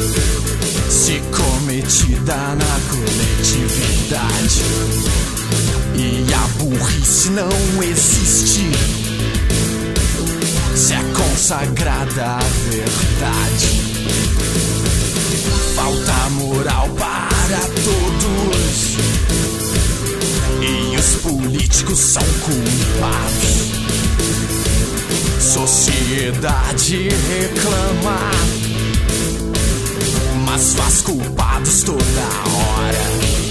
se cometida na coletividade, e a burrice não existe, se é consagrada a verdade. Falta moral para todos, e os políticos são culpados. Sociedade reclama, mas faz culpados toda hora.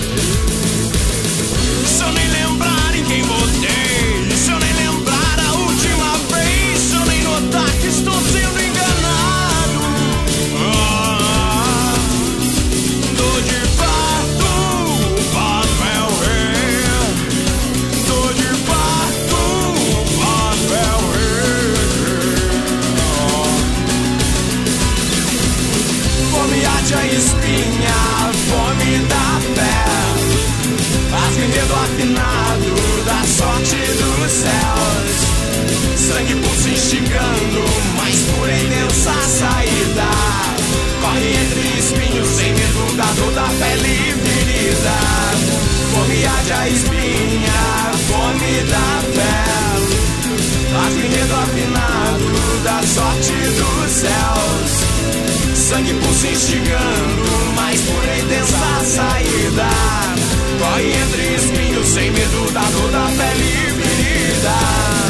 Se eu nem lembrar em quem votei, se eu nem lembrar a última vez, se eu nem notar que estou sendo enganado, tô de fato papel rei, tô de fato papel rei. Fome arde a espinha, fome da fé, rasga-enredo afinado da sorte dos céus. Sangue pulsa instigando, mais pura e densa saída. Corre entre espinhos sem medo da dor da pele ferida. Fome arde a espinha, fome da fé, rasga-enredo afinado da sorte dos céus. Sangue pulsa instigando, mais pura e densa saída. Corre entre espinhos sem medo da dor da pele ferida.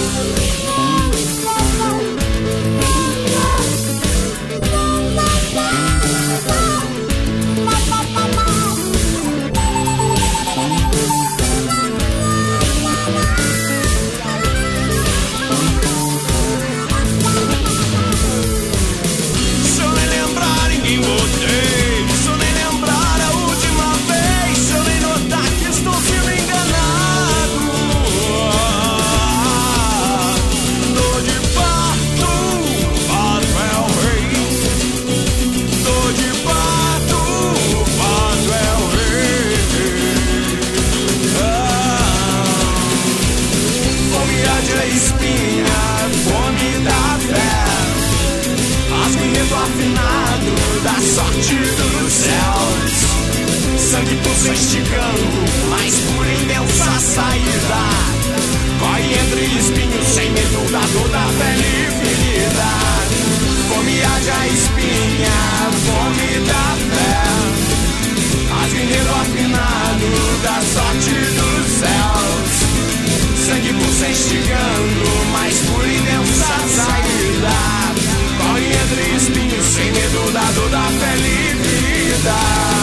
Se eu nem lembrar em quem votei, se eu nem lembrar a última vez, se eu nem notar que estou sendo enganado, tô de fato papel rei, tô de fato papel rei. Fome arde a espinha, fome da fé, rasga-enredo afinado da sorte dos céus. Sangue pulsa instigando, mais pura e densa saída. Corre entre espinhos sem medo da dor da pele ferida. Fome arde a espinha, fome da fé, rasga-enredo afinado da sorte dos céus. Sangue pulsa instigando, mais pura e densa saída. Corre entre espinhos sem medo da dor da pele ferida.